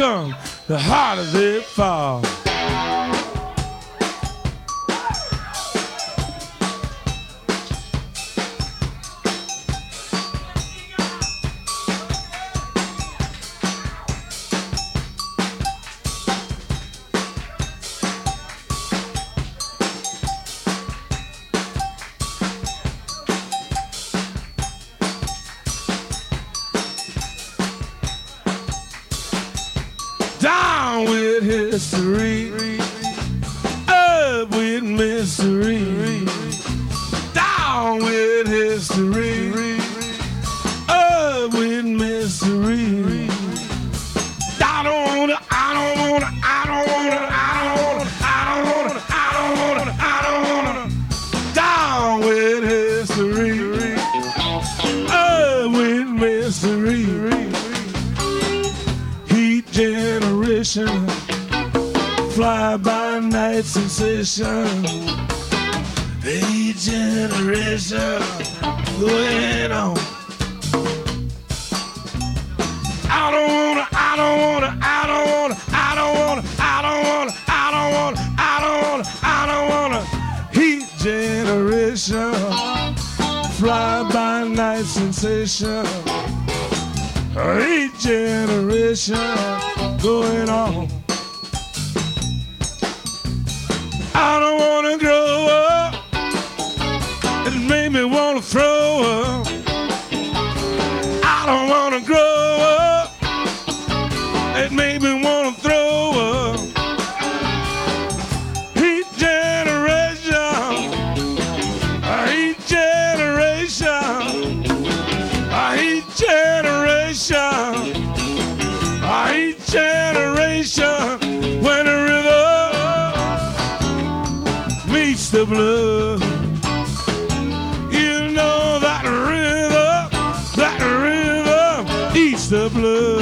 come, the harder they fall. Down with history, up with mystery. Down with history, up with mystery. I don't wanna, I don't wanna, I don't wanna, I don't wanna, I don't wanna, I don't wanna, I don't wanna. Down with history, up with mystery. Generation, fly-by-night sensation. A generation going on. I don't wanna, I don't wanna, I don't wanna, I don't wanna, I don't wanna, I don't wanna, I don't wanna, I don't wanna. Heat generation, fly-by-night sensation. Heat generation going on. I don't wanna grow up. It made me wanna throw up. I don't wanna grow up. It made me wanna throw up. Heat generation. Heat generation. Heat generation. Heat generation. When the river meets the blood, you know that river eats the blood.